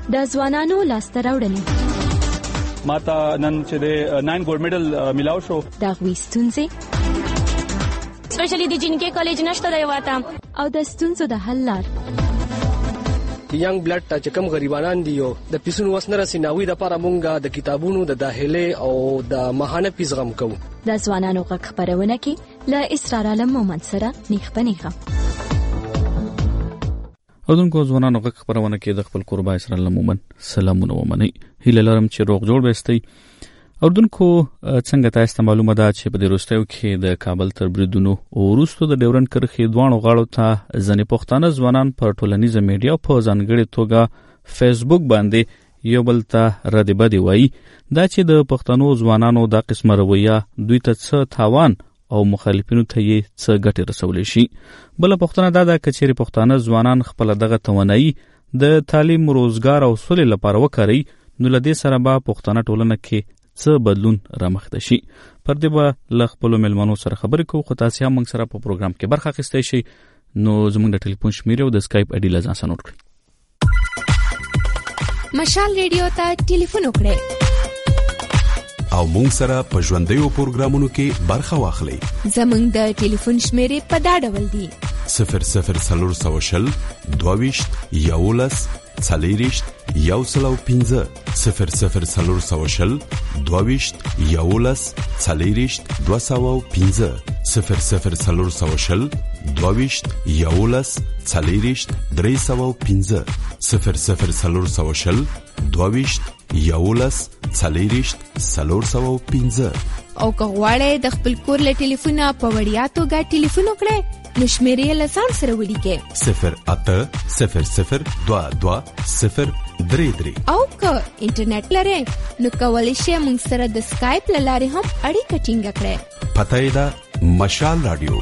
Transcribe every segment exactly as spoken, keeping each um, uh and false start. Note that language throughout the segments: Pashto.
د ځوانانو لاسته راوړنې ماته نن چې د ناین ګولډ میډل ملاو شو د هغوی ستونزې سپیشلی د جنکې کالج نشته دی واته او د ستونزو د حل لار ینګ بلډ ته چې کوم غریبانان دي او د پیسونو وس نه رسي ناوی د لپاره مونږ د کتابونو د داخله او د ماهانه فیس غم کوو د ځوانانو غږ خبرونه کې له اسرار علم مومند سره نیخ پنیخه اودونکو ځوانانو غږ خبرونه کې د خپل قربا اسرار علم مومند سلامونه ومني هیله لرم چې روغ جوړ وستئ. اردوونکو څنګه تاسو ته معلومه ده چې په دې وروستیو کې د کابل تر بریدونو وروسته د ډیورنډ کرښې دوانو غاړو ته ځنې پښتانه ځوانان پر ټولنیزه میډیا په ځانګړې توګه فیسبوک باندې یو بل ته ردی بدی وایي دا چې د پښتنو ځوانانو دا قسمه رویه دوی ته څه تاوان او مخالفینو ته یې څه ګټې رسولی شي. بله پوښتنه دا ده که چیرې پښتانه ځوانان خپله دغه توانایي د تعلیم روزګار او سولې لپاره وکاروي نو له دې سره به پښتنه ټولنه کې څه بدلون رامخته شي. پر دې به له خپلو میلمنو سره خبرې کوو خو تاسې هم موږ سره په پروګرام کې برخه اخیستی شئ نو زموږ د ټلیفون شمیرې او د سکایپ آی ډي له ځان سره نوټ کړئ. مشال ریډیو ته ټلیفون وکړئ او موږ سره په ژوندیو پروګرامونو کې برخه واخلئ. زموږ د ټلیفون شمیرې په دا ډول دي: صفر صفر څلور سوه شل دوه ویشت یولس څلېرویشت یو سل او پنځه صفر صفر څلور سوه شل دوه ویشت یولس څلېرویشت دوه سوه او پنځه صفر صفر څلور سوه شل دوه ویشت یولس څلېرویشت درې سوه او پنځه صفر صفر څلور سوه شل دوه ویشت یولس څلېرویشت څلور سوه او پنځه. او که غواړئ د خپل کور له ټلیفونه په وړیا توګه ټلیفون وکړئ نو شمیرې له ځان سره ولیکئ صفر اته صفر صفر دوه دوه صفر درې درې. او که انټرنیټ لرئ نو کولی شئ موږ سره د سکایپ له لارې هم اړیکه ټینګه کړئ. پته یې ده مشال راډیو.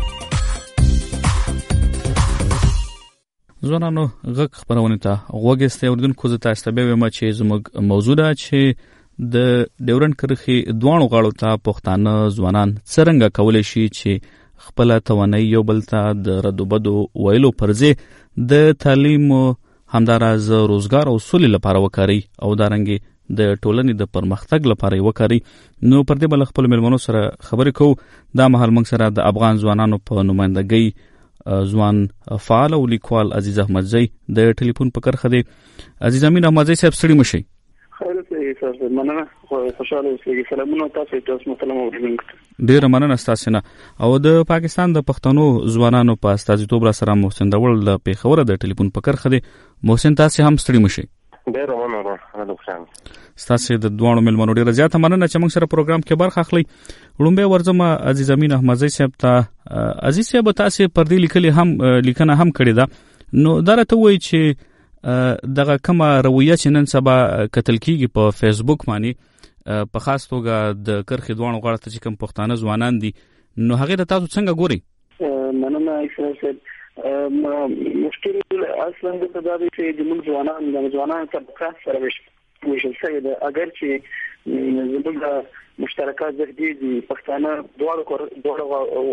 ځوانانو غږ خبرونه ته غوږ ایستی. اردوونکو زه تاسو ته بیا وایم چې زموږ موضوع ده چې د ډیورنډ کرښې دوانو غاړو ته پښتانه ځوانان څرنګه کولی شي چې خپل توانایي یو بل ته د ردو بدو ویلو پر ځای د تعلیم همداراز روزګار او سولې لپاره وکاري او دارنګې د ټولنې د پرمختګ لپاره وکاري. نو پر دې بل خپل میلمنو سره خبرې کوو. دا مهال موږ سره د افغان ځوانانو په نمائندګۍ ځوان فعال او لیکوال عزیز احمدزی د ټلیفون په کرښه دی. عزیز امین احمدزی صاحب ستړي مشئ. خیر څه سر مننه خوشاله اوسئ. سلامونه تاسو ته مسلمان اوریدونکو. ډیره مننه تاسو نه. او د پاکستان د پښتنو ځوانانو په استازیتوب را سره محسن داول د پیښور د ټلیفون په کرښه دی. محسن تاسو هم ستړي مشئ. ډیره مننه ډاکټر. تاسو د دوه میلمنو ډیره زیاته مننه چې موږ سره پروګرام کې برخه اخلي. لومبه ورځم عزیز امین احمدزی صاحب ته. عزیز صاحب تاسو پر دې لیکلي هم لیکنه هم کړې ده نو دا راته وایي چې دغه کومه رویه چې نن سبا کتل کیږي په فیسبوک باندې په خاص توګه د کرښې دوانو غاړه ته چې کوم پښتانه ځوانان دي نو هغه ته تاسو څنګه ګورئ؟ مننه ایسر مشکل اصلا د تدابیر چې د موږ ځوانان د ځوانانو طبقه سره وشل شوی ده. اگر چې زموږ مشترکات ذهني دي پښتانه دواړو دواړو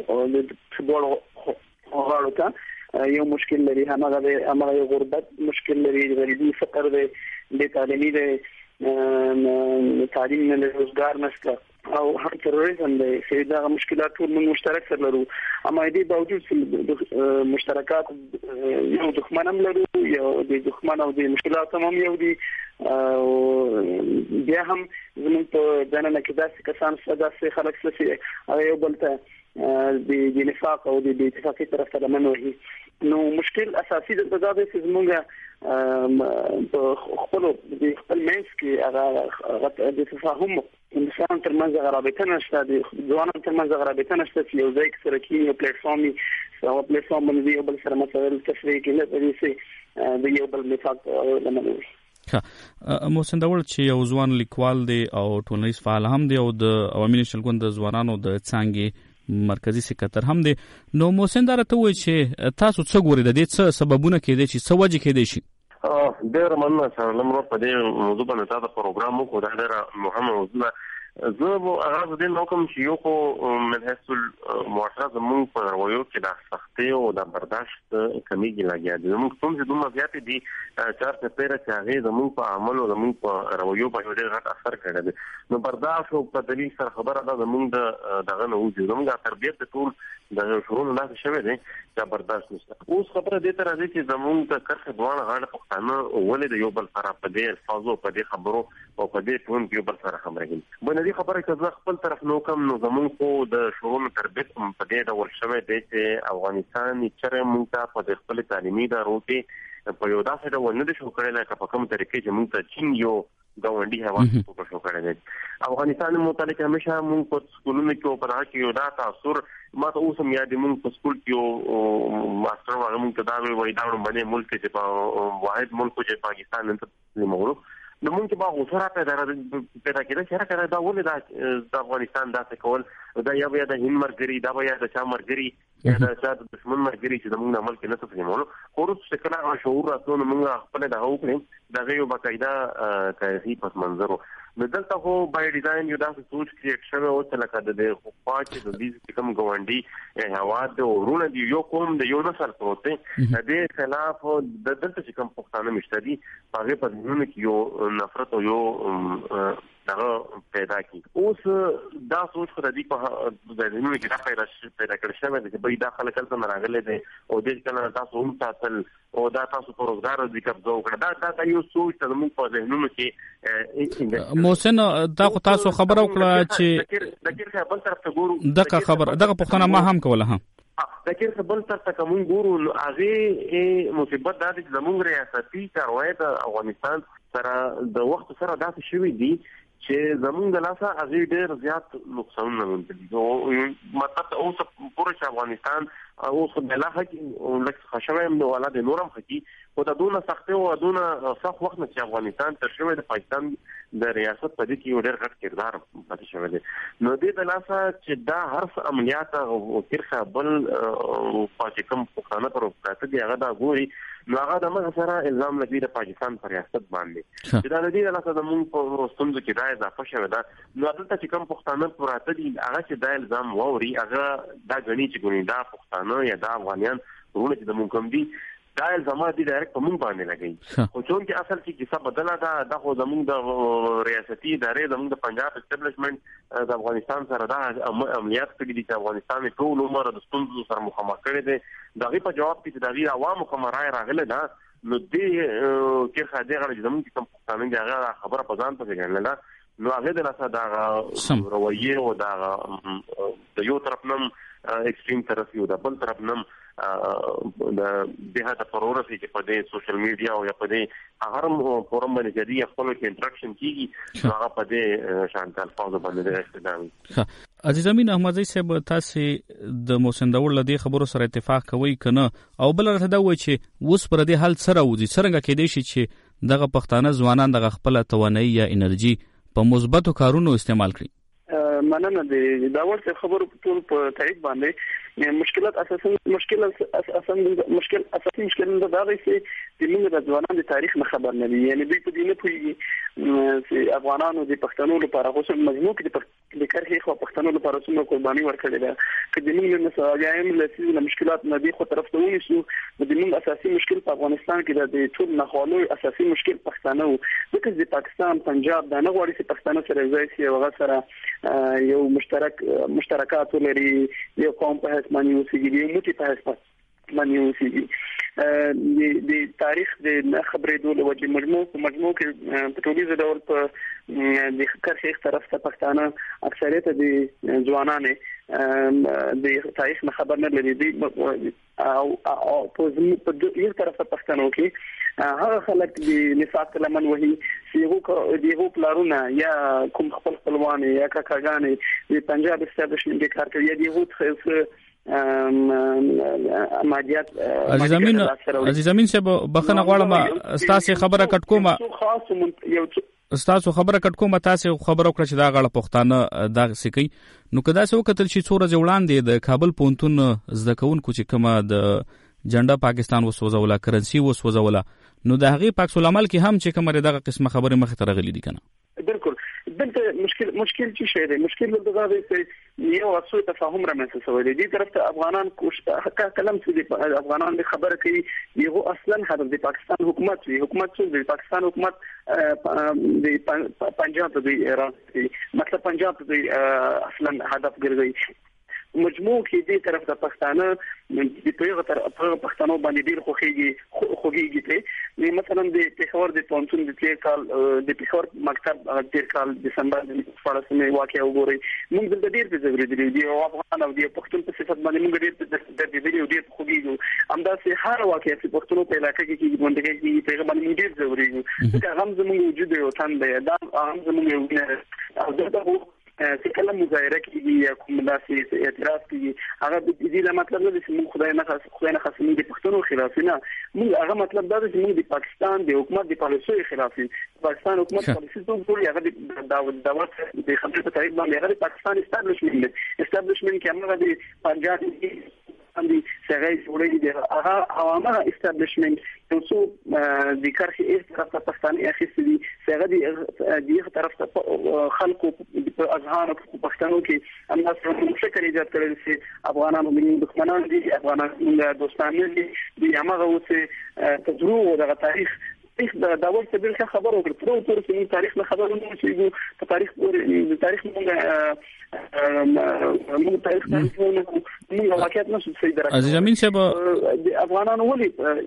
غاړو ته یو مشکل لري. همغه همغه یو غربت مشکل لري، غریبي، فقر دی، بې تعلیمي دی، تعلیم نه لري، روزګار نشته او هم تروریزم دی. چې دا مشکلات ټول موږ مشترک سره لرو. اما دې باوجود مشترکات یو دښمن هم لرو، یو د دښمن او د مشکلات هم یو دي. بیا هم زموږ په دننه کې داسې کسان شته، داسې خلک شته چې هغه یو بل ته د نفاق او د اتفاقي طرف ته لمن وهي. نو مشکل اساسي د تدابیر چې زموږ په خپل د خپل منځ کې هغه د تفاهم انسان ترمنځ هغه رابطه نشته، د ځوانانو ترمنځ هغه رابطه نشته چې یو ځای کې سره کېني، یو پلیټفارم وي، هغه پلیټفارم باندې یو بل سره مسایل تشریح کوي، نه دې چې د یو بل نفاق لمن وهي. محسن داول چې یو ځوان لیکوال دی او ټولنیز فعال هم دی او د عوامي نېشنل ګوند د ځوانانو د څانګې مرکزی سکرټر هم دی. نو محسن دا راته وایي چې تاسو څه ګورئ، د دې څه سببونه کېدای شي، څه وجې کېدای شي؟ ډېره مننه سره لمر په دې موضوع باندې تاسو پروګرام وکړو. دا ډېره مهمه موضوع ده زه به هغه د نو کوم چې یو خو من حيث المعاشره زموږ په رویو کې د سختۍ او د برداشت کمیږي لګیا دي. موږ څوم چې دومره زیات دي چې تر پیره چې هغه زموږ په عمل او زموږ په رویو باندې ډېر غټ اثر کړی دی. نو برداشت او په دلیل سره خبره ده زموږ د دغه نه وځي زموږ تربیت ټول د شروع نه شوی دی چې برداشت نشته. اوس خبره دې تر راځي چې زموږ د کرخه دوه غاړه پښتانه ولې د یو بل سره په دې الفاظو په دې خبرو او په دې ټون کې یو بل سره خبرې کوي. باندې دې خبره چې زه خپل طرف نو کوم نو زموږ خو د شروع تربیت په دې ډول شوی دی چې افغانستان چې موږ ته په خپل تعلیمي ادارو کې په یو داسې ډول نه دي شو کړی لکه په کوم طریقې چې موږ ته چین یو ګاونډي هوا په شو کړی دی. افغانستان متعلق همیشه موږ په سکولونو کې په هغه کې یو دا تاثر ما ته اوس هم یاد موږ په سکول کې یو ماستر هغه موږ ته دا وایي دا باندې ملک چې په واحد ملک چې پاکستان نن موږ نو موږ به غوسه پیدا پیدا کړي چې راکړه دا ولې دا افغانستان داسې کول دا یا به د هند مرګري دا به د چا مرګري یا د چا د دشمن مرګري چې موږ عمل کې نه تفهمولو خو څه کله شعور راتلو موږ خپل د هغو کړم دا یو باقاعده تاریخي پس منظر نو دلته خو بای ډیزاین یو داسې سوچ کریټ شوی او چې لکه د دې خو چې د دې کوم ګوندي هوا د ورونه دی یو کوم د یو نسل پروت دی د دې خلاف د دلته چې کوم پښتانه مشته دي هغه په ځینو کې یو نفرت او یو دغه پیدا کی. اوس دا سوچ خو د دې په د ځینو کې دا پیدا پیدا کړی شوی دی چې به دا خلک تل راغلي دي او د کله تاسو هم تاسو او دا تاسو په روزګار د قبضه وکړه دا دا یو سوچ ته موږ په ذهنونو کې محسن دا خو تاسو خبر وکړه چې د کیرخه بل طرف ته ګورو دغه خبر دغه پښتنه ما هم کوله هم د کیرخه بل طرف ته کوم ګورو هغه مصیبت د زموږ ریاستي کاروای د افغانستان سره د وخت سره داسې شوی دی چې زموږ د لاسه هغه ډېر زیات نقصانونه مونږ دي مطلب اوس پوره افغانستان اوس بلا حق لکه خشمه نو ولا د نورم حقي او د دونه سختي او دونه سخت وخت چې افغانستان تر شوی د پاکستان د ریاست په دې کې ډېر غټ کردار پاتې شوی دی. نو دې د لاسه چې دا هر عملیات او ترخه بل پاتې کوم پښتانه پر وکړه دي هغه دا ګوري نو هغه د موږ سره الزام لګي د پاکستان پر ریاست باندې چې دا د دې لاسه د موږ په ستونزو کې دا اضافه شوی دا نو دلته چې کوم پښتانه پراته دي هغه چې دا الزام ووري هغه دا غني چې ګونی دا پښتانه یا دا افغانان ورونه چې د موږ کوم دي دا الزامات دي ډایرکټ په موږ باندې لګي خو چون کې اصل کې کیسه بدله ده دا خو زموږ د ریاستي ادارې زموږ د پنجاب اسټابلیشمنت د افغانستان سره دا عملیات کړي دي چې افغانستان ټول عمر د ستونزو سره مخامخ کړي دي دغه په جواب کې د دغه عوامو کوم رائے راغله ده نو دې کې خاطر غواړي زموږ کوم پښتانه دي هغه خبره په ځان پسې ګڼل نه نو هغه د لاسه دا رویه او دا د یو طرف نم ایکستریم طرف یو د بل طرف نم د دغه د پرورسي چې په دې سوشل میډیا او یا په دې هر فورم باندې چې دی خپل کې انټراکشن کیږي هغه په دې شانتل فاز باندې استدامه. عزیز امین احمدزی صاحب تاسو د محسن داور لدی خبرو سره اتفاق کوي کنه او بل راته دا وایي چې اوس پر دې حل سره وځي څنګه کې دی چې دغه پښتانه ځوانان دغه خپل توانایي یا انرژي په مثبتو کارونو استعمال کړي. مننه د داور څخه خبرو په ټول په تایید باندې مشکلات اساسا مشکل اساسا مشکل اساسي مشکل دا دی چې د موږ د ځوانانو د تاریخ نه خبر نه دي یعنی دوی په دې نه پوهیږي چې افغانانو د پښتنو لپاره خو مجموع کې د کرخي خو پښتنو لپاره څومره قرباني ورکړې ده چې د موږ نه سوایم لسیز مشکلات نه دي خو طرف ته ونیسو د موږ اساسي مشکل په افغانستان کې د ټول نخالو اساسي مشکل پښتانه وو ځکه چې پاکستان پنجاب دا نه غواړي چې پښتانه سره ځای شي او هغه سره یو مشترک مشترکات لري یو قوم په هڅه باندې اوسېږي یو موټی په هڅه باندې اوسېږي د د تاریخ د خبرې ډول وجه مجموع په مجموع کې په ټولنیز ډول په د کرخي طرف ته پښتانه اکثریت د ځوانانه د تاریخ نه خبر نه لري دي او او په یو طرف ته پښتنو کې هغه خلک د نفاق لمن وهي چې دیغه پلارونه یا کوم خپل خپلوان یا کاکاګانې د پنجاب استابلیشمنت د کار کوي دیغه خو ماجات عزیز امین عزیز امین صاحب بخنه غواړم تاسو خبره کټ کومه خاص یو تاسو خبره کټ کومه تاسو خبره وکړه چې دا غړ پښتانه دا سکی نو کدا څه وکتل چې څوره ځوړاندې د کابل پونتون زده کوونکو چې کومه د جنډا پاکستان وسوځوله کرنسي وسوځوله نو د هغه پاک سول عمل کې هم چې کومه دغه قسمه خبره مخ ته راغلي دي کنه بالکل دلته مشکل مشکل څه شی دی مشکل دغه دی چې یو اصول تفاهم رامنځته شوی دی د طرف ته افغانان کوشش کلم چې افغانان د خبره کوي یو اصلا هدف د پاکستان حکومت وی حکومت څو د پاکستان حکومت د پنجاب د ایران مطلب پنجاب د اصلا هدف ګرځي مجموع کې دې طرف ته پښتانه د پیغه تر پښتنو باندې ډیر خوږي خوږيږي ته مثلا د پیښور د پونتون د تیر کال د پیښور مکتب تیر کال دسمبر د فلسطین واقعي وګوري موږ د ډیر د ضروري دي دی او افغان او د پښتون په صفت باندې موږ ډیر د دې دی ډیر خوږيږي همدا سه هر واقعي چې پښتنو په علاقې کې باندې کې پیغه باندې ډیر ضروري دي دا هم زموږ وجود یو تن دی دا هم زموږ یو او دا چې کله مظاهره کیږي یا کوم داسې اعتراض کیږي هغه د دې مطلب نه دی چې موږ خدای نه خاص خدای نه خاص موږ د پښتنو خلاف نه موږ هغه مطلب دا دی چې موږ د پاکستان د حکومت د پالیسۍ خلاف پاکستان حکومت پالیسۍ ټول ټول هغه د دعوت د خبرې په تاریخ باندې هغه د پاکستان استابلیشمنت استابلیشمنت کې هغه د پنجاب باندې څنګه جوړېږي د هغه عوامه استابلیشمنت څو د کرخي ایس طرف ته پښتانه اخیستي دي څنګه د دې طرف ته خلکو په اذهان او پښتنو کې هم تاسو فکر ایجاد کړی چې افغانانو موږ دښمنان دي افغانان موږ دوستان دي د هغه اوسه تجربه دغه تاریخ تاریخ د داول څخه بل خبر ورکړ تر څو چې تاریخ نه خبر نه چې په تاریخ د تاریخ موږ موږ تاریخ نه موږ واقعیت نه څه درک عزیز امین صاحب د افغانانو ولي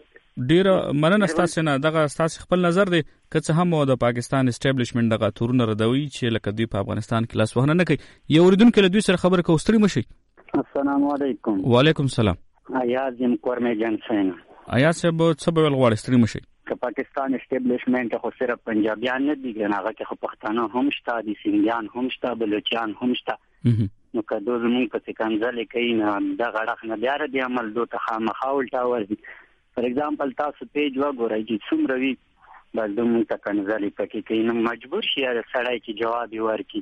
ډیر مننه تاسو نه دغه تاسو خپل نظر دی که هم د پاکستان اسټابلیشمنت دغه تورونه ردوي چې لکه دوی په افغانستان کې لاس وهنه نه کوي یو ردون کې دوی سره خبره کوستري مشي السلام علیکم وعلیکم السلام ایاز یم کورمه جنسین ایاز صاحب څه به غواړي ستري مشي که پاکستان اسټابلیشمنت خو صرف پنجابیان نه دي ګناغه کې خو پښتانه هم شته دي سنگیان هم شته بلوچستان هم شته نو که دوی زموږ په څنګه کوي نه دا غړخ نه بیا ردي عمل دوه خامخاول تاور دي فار ایگزامپل تاسو پیج وګورئ چې څومره وی بل دوی ته کنځلي پکې کوي نو مجبور شي سړی چې جواب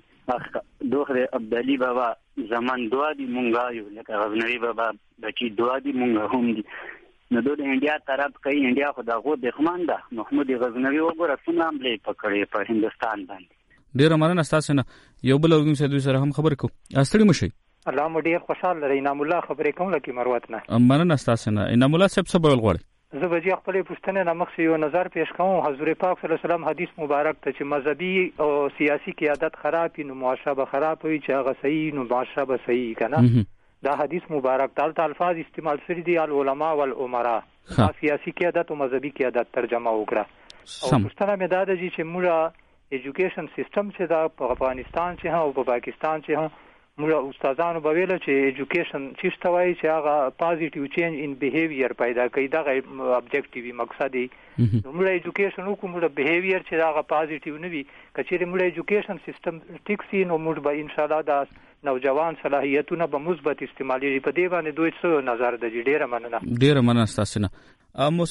ورکړي دوه عبدالي بابا زمان دوا دي مونږه یو لکه غزنوي بابا بچي دوا دي مونږه هم دي نو د انډیا طرف کوي انډیا خو دغه دښمن ده محمود غزنوي وګوره څنګه حمله پکړي په هندستان باندې ډیر مننه تاسو نه یو بل ورګم سره دوی سره هم خبر کو استړي مشي الله مو ډیر خوشاله لري انعام الله خبرې کوم لکه مروت نه مننه تاسو نه انعام الله صاحب څه بول غواړي زه به جې خپل پښتنه نامخ یو نظر پیش کوم حضور پاک صلی الله علیه وسلم حدیث مبارک ته چې مذهبي او سیاسي قیادت خراب وي نو معاشره به خراب وي چې هغه صحیح نو معاشره به صحیح کنه دا حدیث مبارک تل الفاظ استعمال سری دي العلماء والامراء سیاسي قیادت او مذهبي قیادت ترجمه وکړه او پښتنه مې دا د چې موږ ایجوکیشن سیستم چې دا په افغانستان چې او په پاکستان چې هم موږ استادانو به ویل چې ایجوکیشن چې ستوي چې هغه پازیټیو چینج ان بیهیویر پیدا کوي دا ابجیکټیوي مقصد دی موږ ایجوکیشن وکړو موږ بیهیویر چې هغه پازیټیو نه وي کچېره موږ ایجوکیشن سیستم ټیک سي نو موږ به ان شاء الله دا نوجوان صلاحیتونه به مثبت استعمالي په دې باندې دوی څه نظر د ډیره مننه ډیره مننه تاسو نه مو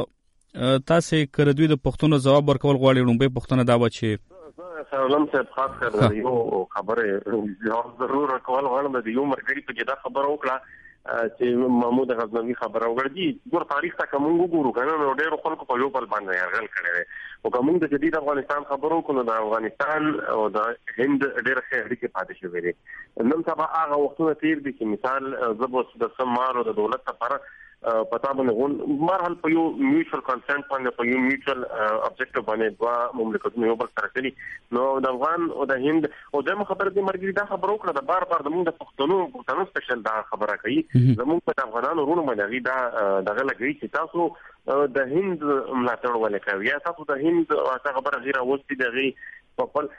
سندوړو تاسو کړه دوی د پښتون جواب ورکول غواړي نو به پښتون دا و چې سلام صاحب خاص کر یو خبره ضرور کول غواړم د یو مرګري په جدا خبره وکړه چې محمود غزنوي خبره وکړي ګور تاریخ ته کوم وګورو کنه نو ډېر خلکو په یو بل باندې یرغل کړي او کوم د جدید افغانستان خبرو کو د افغانستان او د هند ډېر ښه اړیکې پاتې شوې دي نن سبا هغه وختونه تیر دي چې مثال زبوس د سمار او د دولت لپاره پتا باندې مرحل په یو میوچوال کنسنت باندې په یو میوچوال ابجیکټیو باندې دوا مملکتونه یو بل سره کوي نو د افغان او د هند او د خبره د مرګري دا خبرو کړه د بار بار د موږ د پښتنو پښتنو سپیشل دا خبره کوي زموږ په افغانانو ورونو باندې دا دغه لګي چې تاسو د هند ملاتړ ولکوي یا تاسو د هند هغه خبره غیر اوستي دغه په خپل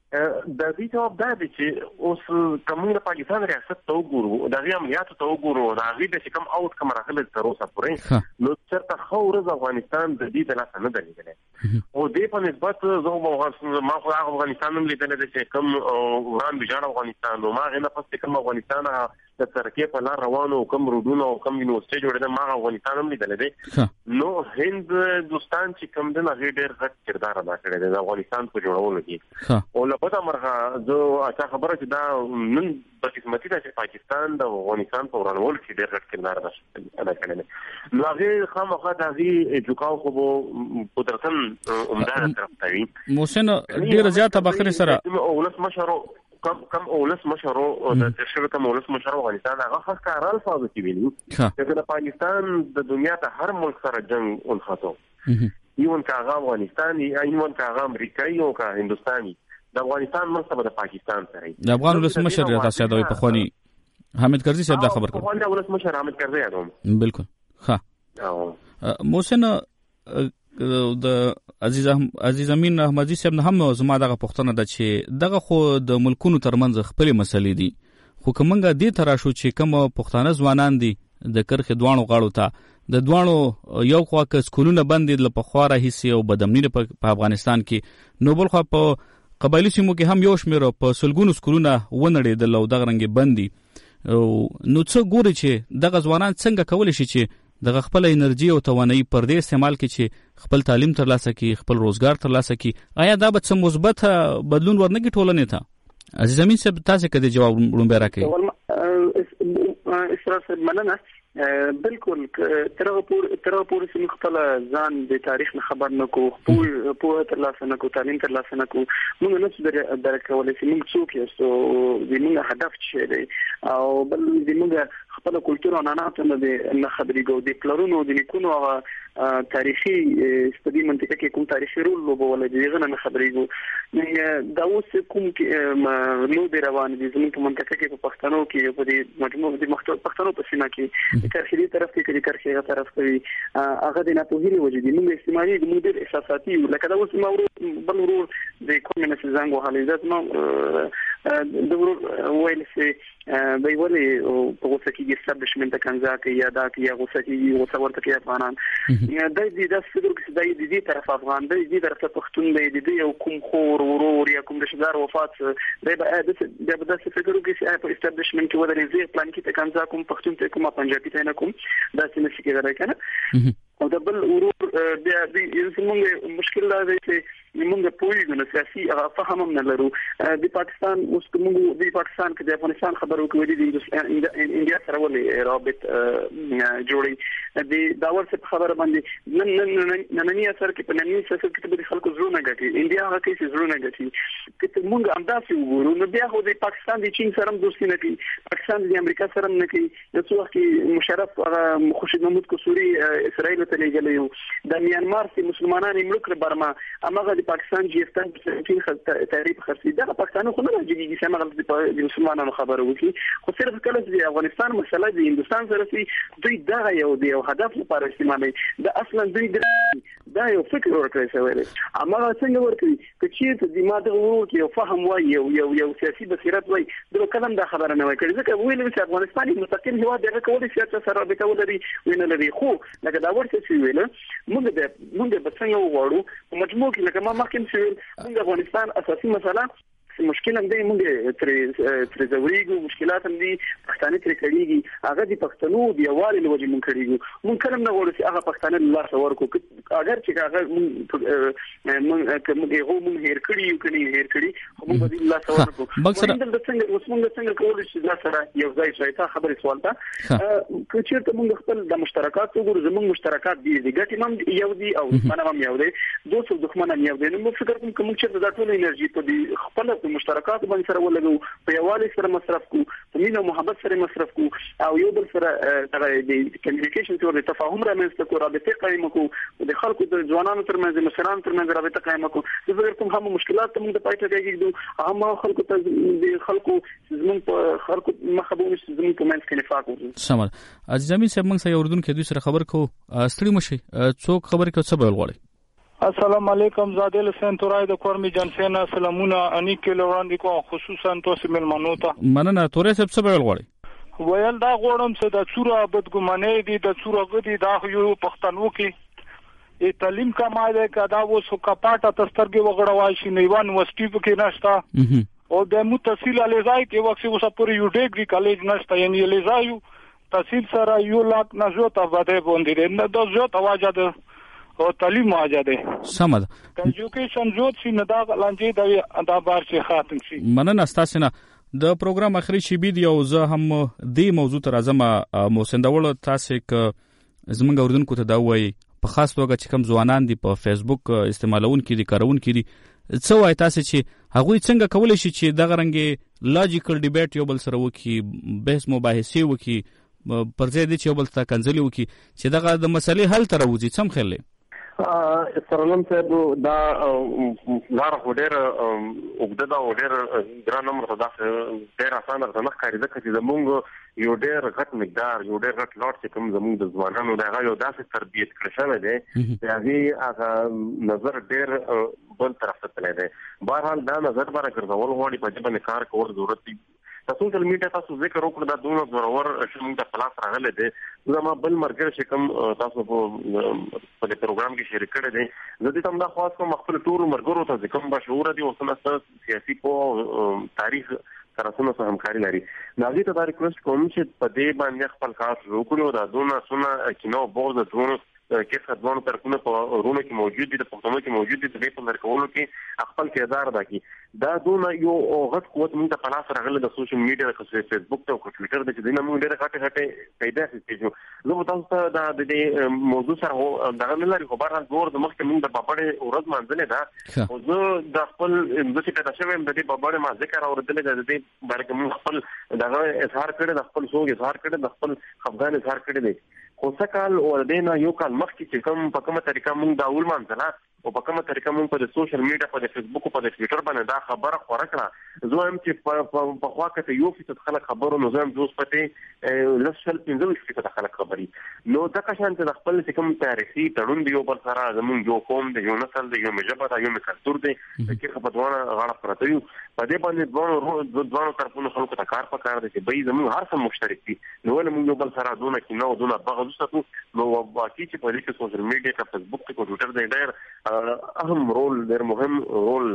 د دې جواب دا دی چې اوس کوم د پاکستان ریاست ته وګورو د هغه عملیاتو ته وګورو د هغه د کوم اوټ کوم راغلی تر اوسه پورې نو چرته خو ورځ افغانستان د دې د لاسه نه درېږي او دې په نسبت زه مو ما خو افغانستان هم لیدل چې کوم وران بجار افغانستان نو ما غنه پس کوم افغانستان د ترکیه په لار روانو کوم روډونو او کوم یونیورسيټي جوړېده ما افغانستان هم لیدل دي نو هند دوستان چې کوم د هغه ډېر غټ کردار ادا کړی دی د افغانستان په جوړولو کې او لپاره مرغه زه اته خبره چې دا نن په قسمتي ده چې پاکستان د افغانستان په ورانولو کې ډېر غټ کردار ادا کړی دی نو هغه خامخا د هغه جوکاو خو قدرتن عمدار طرف ته وي موسن ډېر زیاته بخره سره اولس مشرو کم کم اولس مشرو د تشریف کم اولس مشرو افغانستان هغه خاص کار الفاظ کې ویلي چې د پاکستان د دنیا ته هر ملک سره جنگ ونخاتو ایون کا افغانستان ایون کا امریکایي او کا هندستاني د افغانستان مرتبه د پاکستان سره د افغان ولس مشر تاسو یادوي په خواني حامد کرزي صاحب دا خبر کړ افغان ولس مشر حامد کرزي یادوم بالکل ها موسن د عزیز عزیز امین احمدی صاحب نه هم زما دغه پښتنه ده چې دغه خو د ملکونو ترمنځ خپل مسلې دي خو کومنګه دې ترا شو چې کوم پښتانه ځوانان دي د کرخه دوانو غاړو ته د دوانو یو خوا ک سکولونه بندې د پخواره هيسي او بدامنی په افغانستان کې نو بل خو په قبایلی سیمو کې هم یو شمیر په سلګونو سکولونه ونړېدل او دغه رنګ بندي نو څه ګوري چې دغه ځوانان څنګه کولای شي چې دغه خپل انرژي او توانایي پر دې استعمال کې چې خپل تعلیم ترلاسه کړي خپل روزګار ترلاسه کړي آیا دا به څه مثبت بدلون ورنګي ټولنې ته عزیز امین صاحب تاسو کده جواب وړاندې راکړئ اسراف مننه بالکل ترغه پور ترغه پور سم خپل ځان د تاریخ نه خبر نه کو په په ترلاسه نه کو تعلیم ترلاسه نه کو موږ نه څه درکولای چې موږ څوک یو څو د موږ هدف څه دی او بل د موږ خپل کلچر او عنعنات نه خبرې ګو د پلرونو د نیکونو تاریخي ستدي منطقه کې کوم تاریخي رول لوبول دي غنه نه خبرې ګو دا اوس کوم کې نو د روان دي زموږ په منطقه کې په پښتنو کې په دې مجموعه د پښتنو په سیمه کې کرخي طرف کې کړي کرخي طرف کوي هغه د ناپوهري وجدي موږ استعمالي د مدیر احساساتي لکه دا اوس موږ بل ورور د کومنس زنګ وهلې ذات نو د ورور ویل سي به ولي په وسه کې استابلیشمنت کنځا کې یا دا کې یا وسه کې وسه ورته کې افغانان د دې د فکر کې د دې طرف افغان د دې طرف پښتون دی د دې کوم خور ورور یا کوم رشدار وفات دی به د د فکر کې چې په استابلیشمنت کې ودرې زی پلان کې کنځا کوم پښتون ته کوم پنجابي ته نه کوم دا څه نشي کېدای کنه او د بل ورور بیا د زموږ مشکل دا دی چې موږ په یوه نو سیاسي فهم هم نه لرو د پاکستان اوس موږ د پاکستان کې د افغانستان خبرو کوي د انډیا سره ولې رابط جوړي د داور څخه خبره باندې نن نن نننی اثر کې په نننی اثر کې د خلکو زړه نه غټي انډیا هغه کې زړه نه غټي چې موږ انداسي وګورو نو بیا خو د پاکستان د چین سره دوستي نه کوي پاکستان د امریکا سره نه کوي د څو وخت کې مشرف هغه خورشید محمود قصوري اسرائیل ته لګلې د میانمار سي مسلمانانو ملک برما امغه د پاکستان جیستان په تعریف خرڅي دا پاکستان خو نه راځي چې سمغه د مسلمانانو خبرو وکي خو صرف کله چې افغانستان مسله د هندستان سره سي دوی دا یو دی او هدف لپاره استعمالي دا اصلا دوی دا یو فکر ورکړی شوی دی اما څنګه ورکړي چې د ماده ورو کې یو فهم وای یو یو یو سیاسي بصیرت وای د کلم دا خبره نه وای کړي ځکه ویل چې افغانستان مستقل هوا دغه کولای شي چې سره به ولري وینه لري خو لکه دا ورته سی ویل موږ د موږ د څنګه وغواړو په مجموع کې لکه ما مخکې سی ویل موږ افغانستان اساسي مسله مشکل هم دی موږ تر تر زوريګو مشکلات هم دي پښتانه تر کړيږي هغه د پښتنو دی والي لوجه مونږ کړيږي مونږ کلم نه غواړو چې هغه پښتانه الله سوار کو اگر چې هغه مونږ کوم هغه مونږ هیر کړی یو کني هیر کړی موږ د الله سوار کو مقصد د څنګه اوس مونږ څنګه کولای شو دا سره یو ځای شي تا خبرې سوال ته چې چیرته مونږ خپل د مشترکات وګورو زموږ مشترکات دي د ګټې هم یو دي او منه هم یو دي دوه دښمنان یو دي نو فکر کوم کوم چې د ټول انرژي په خپل مشترکات باندې سره ولګو په یوالي سره مصرف کو په مینه او محبت سره مصرف کو او یو بل سره د کمیونیکیشن تور د تفاهم رامنځته کو رابطه قائم کو د خلکو د ځوانانو ترمنځ مشرانو ترمنځ رابطه قائم کو د فکر کوم هم مشکلات ته موږ د پاتې کېږو هم خلکو ته د خلکو زمون په خلکو مخبو زمون په منځ کې نفاق وو سمال عزیز امین صاحب موږ سره اردن کې دوی سره خبر کو ستړي مشي څوک خبر کو څه بول غواړي السلام علیکم زادل حسین تورای د کورمی جنسینا سلامونه اني کې لوړاندې کو خصوصا تاسو ملمنو ته مننه تورې سب څه ویل غواړي ویل دا غوړم چې د چوره بدګمانې دي د چوره غدي دا یو پښتنو کې ای تعلیم کمای ده کدا و سو کپاټه تسترګي وغړوای شي نیوان وستي کې نشتا او د متصل الیزای کې وخت اوسه پورې یو ډیګري کالج نشته یعنی الیزایو تحصیل سره یو لاک نه زیات آبادی باندې نه د زیات واجه ده او تعلیم واجه ده سمد ایجوکیشن زیات شي نه دا لانجې د دا بار شي ختم شي. مننه تاسو نه د پروګرام اخري شی بي دی او زه هم د موضوع تر اعظم موسندول تاسو ک زمونږ اوردونکو ته دا وایي په خاص توګه چې کوم ځوانان دي په فیسبوک استعمالون کې دي کارون کې دي څه وایي تاسو چې هغوی څنګه کولی شي چې دغه رنګې لاجیکل ډیبیټ یو بل سره وکړي بحث مباحثې وکړي پر ځای دې چې یو بل ته کنځلې وکړي چې دغه د مسلې حل ته راوځي څه خیال دی؟ سرلم صاحب دا لار ډېر اوږده ده او ډېر ګران عمر ته داسې ډېر اسانه راته نه ښکاري ځکه چې زمونږ یو ډېر غټ مقدار یو ډېر غټ لاټ چې کوم زمونږ د ځوانانو د هغه یو داسې تربیت کړی شوی دی چې هغې هغه نظر ډېر بل طرف ته تللی دی. بهرحال دا نظر به راګرځول غواړي په دې باندې کار کول ضرورت دی. د سوشل میډیا تاسو ذکر وکړو دا دونه زورور شوم د پلاس راغلی دی. زما بل مرګر چې کوم تاسو په په پروګرام کې شریک کړی دی زه دې هم دا خواست کوم خپل ټول مرګرو ته چې کوم بشعور دي او څنګه سیاسي په تاریخ سره څنګه همکاري لري نازي ته دا ریکوست کوم چې په دې باندې خپل کار شروع کړو دا دونه څونه کینو بوز د دونه کې خدمانو ترکونه په رونه کې موجود دي د پښتنو کې موجود دي د په لرکولو کې خپل کردار دا کی دا دونه یو غټ قوت موږ ته پلاس راغله د سوشل میډیا د فیسبوک ته او ټوئیټر د چې دینه موږ ډېر غټه غټه پیدا کیږو زه تاسو ته دا د موضوع سره دغه نه لري خو بهر دور د مخکې موږ د بابړې ورځ مانځلې ده او زه د خپل د څه پیدا شوم د دې بابړې ما ذکر اوردل د دې بارکه موږ خپل دغه اظهار کړی د خپل سوګ اظهار کړی د خپل خفګان اظهار کړی دی خو څه کال وردینا یو کال مخکې چې کوم په کومه طریقه موږ دا اول مانځله او په کومه طریقه موږ په سوشل میډیا په فیسبوک او په ټوئیټر باندې دا خبره خورا کړه زه هم چې په خوا کې یو فیصد خلک خبرو نو زه هم زوس پته لسل پنځه فیصد خلک خبري نو دا کشان چې خپل چې کوم تاریخي تړون دی یو بل سره زموږ یو قوم دی یو نسل دی یو مجبه دی یو کلتور دی چې خبردوانه غاړه پرته یو په دې باندې دوه دوه طرفونو خلکو ته کار پکار دی چې به زموږ هر څه مشترک دي نو موږ یو بل سره دونه کې نو دونه بغض ستو نو باقي چې په دې کې سوشل میډیا او فیسبوک او ټوئیټر دی ډېر اهم رول ډېر مهم رول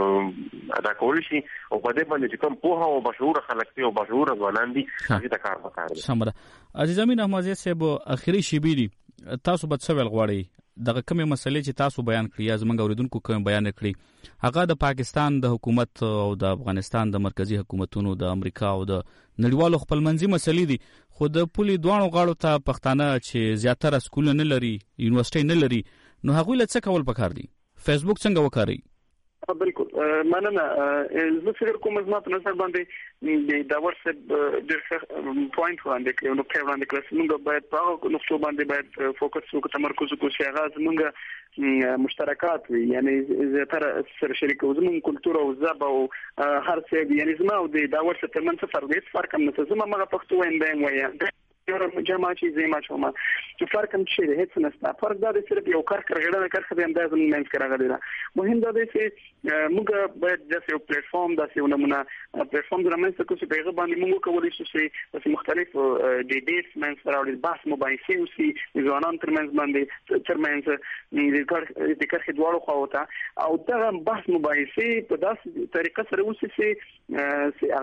ادا کولی شي او په دې باندې چې کوم په او بشعور خلک او بشعور ځوانان دي چې دا کار وکړي. سمره عزیز امین احمدزی صاحب اخري شیبيري تاسو به څه ویل غواړئ دغه کومه مسلې چې تاسو بیان کړی یا زموږ اوریدونکو کوم بیان کړی هغه د پاکستان د حکومت او د افغانستان د مرکزی حکومتونو د امریکا او د نړیوالو خپلمنځي مسلې دي خو د پولي دوانو غاړو ته پښتانه چې زیاتره سکول نه لري یونیورسيټي نه لري نو هغه له څه کول پکار دي فیسبوک څنګه وکړي؟ بالکل مننه زه فکر کوم زما په نظر باندې د واتس اپ د پوینټ باندې کې نو په باندې کلاس موږ باید په نو څو باندې باید فوکس وکړو تمرکز وکړو چې هغه موږ مشترکات وي یعنی زیاتره سره شریک او زموږ کلتور او ژبه او هر څه یعنی زما او د واتس اپ ترمنځ فرق دی فرق هم نه زما مغه پښتو وایم وایم یو جمع چې زما چوما چې فرق هم شي هیڅ نشته فرق دا دی چې یو کار کړه کار خدای انداز منځ کې راغلی دا مهم دا دی چې موږ باید د یو پلیټ فارم د یو نمونه پلیټ فارم د منځ کې چې پیغام باندې موږ کولی شو چې د مختلف د ډیټ منځ سره د بحث مباحثه او سي ځوانان ترمنځ باندې ترمنځ د کار د کار خدوالو خواته او دا بحث مباحثه په داسې طریقه سره وسی چې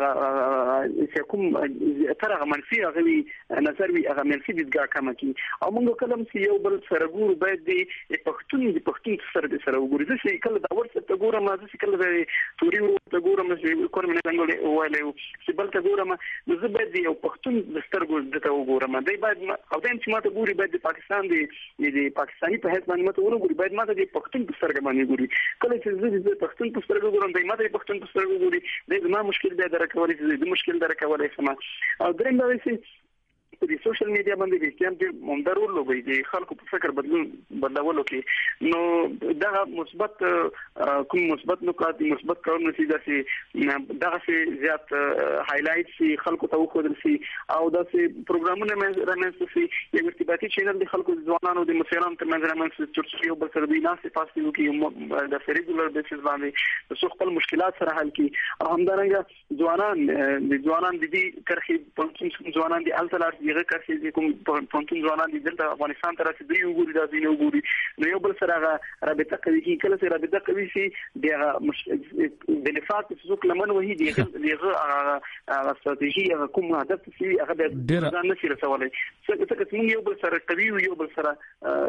هغه کوم تر هغه منفي هغه نظر وی هغه منفي دیګه کم کی او موږ کلم چې یو بل سره ګور باید د پښتون د پښتون سره د سره وګورئ چې کله دا ورته ته ګورم چې کله د توري ورته ګورم چې کوم نه څنګه وایلو چې بل ته ګورم نو زه باید یو پښتون د سترګو دته وګورم دا باید او دا چې ماته ګوري باید د پاکستان دی د پاکستاني په هیڅ باندې ماته وګوري باید ماته د پښتون په سترګو باندې ګوري کله چې زه د پښتون په سترګو ګورم دا ماته د پښتون په سترګو ګوري دا زما مشکل دی درکولای چې د مشکل درکولای سم او دریم دا چې په سوشل میډیا باندې د کیم د ممدارول لوګي د خلکو په فکر بدلون بدلولو کې نو دا مثبت کوم مثبت نکات مثبت کارونه چې دغه چې زیات هایلایټ شي خلکو ته وښودل شي او داسې پروګرامونه مې رامنځته شي یو ارتباطي چینل د خلکو ځوانانو د مشرانو ترمنځ رامنځته چې یو بل سره د ناسې پاسې وکړي د ریګولر بیسس باندې د خپل مشکلات سره حل کړي او همدارنګه ځوانان د ځوانان د دې کرخي په کوم ځوانان دي التلار دغه کسي کوم پونتون ځوانان دي دلته افغانستان ته راځي دوی وګوري دا دوی وګوري نو یو بل سره رابطه کوي چې کله سره رابطه کوي چې دغه بنفات څوک لمن وهي دغه دغه استراتیژي کوم هدف چې هغه د ځان نشي رسولای څنګه څنګه موږ یو بل سره کوي یو بل سره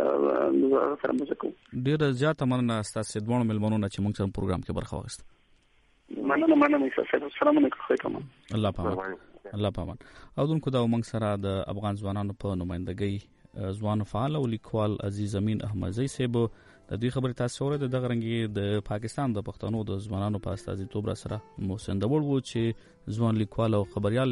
سره مزکو ډیر زیاته مننه تاسو دوه ملمنونه چې موږ سره پروګرام کې برخه واخیسته. مننه مننه السلام علیکم خیرکم الله پامان الله پامان او دونکو دا موږ سره د افغان ځوانانو په نمائندګۍ ځوان فعال او لیکوال عزیز امین احمدزی صاحب د دې خبرې تاسو اورئ د غرنګي د پاکستان د پښتنو د ځوانانو په استازیتوب سره محسن دبول وو چې ځوان لیکوال او خبريال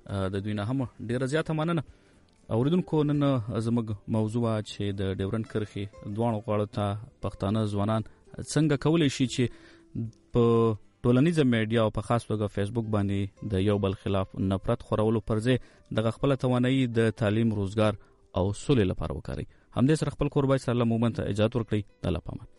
د دوی نه هم ډیر زیاته مننه. اوریدونکو نن زموږ موضوع چې د ډیورن کرخي دوه غواړو ته پښتانه ځوانان څنګه کولای شي چې په ټولنیزه میډیا او په خاص توګه فیسبوک باندې د یو بل خلاف نفرت خورولو پر ځای د خپل توانایي د تعلیم روزګار او سولې لپاره وکړي. همدې سره خپل قربای صلی الله مومن ته اجازه ورکړي. د الله پامان.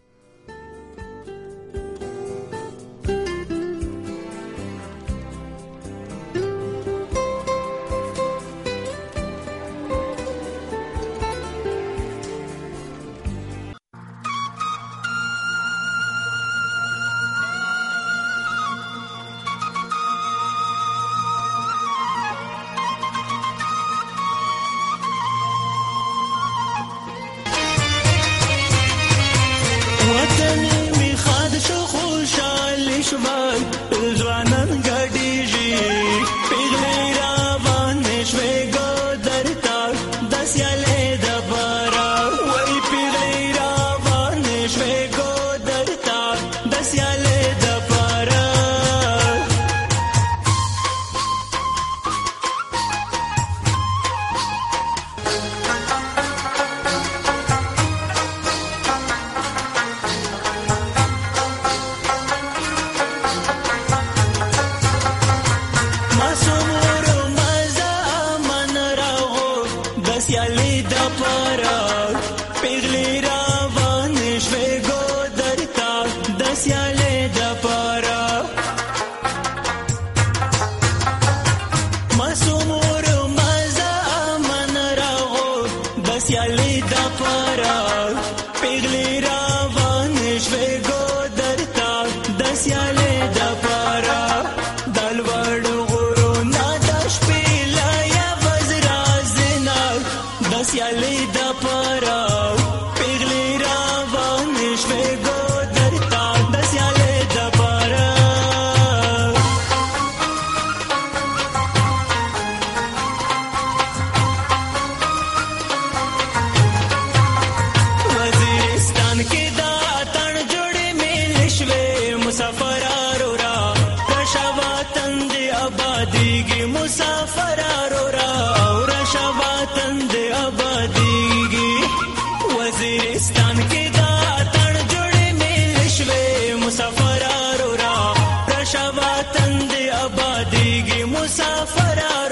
مسافر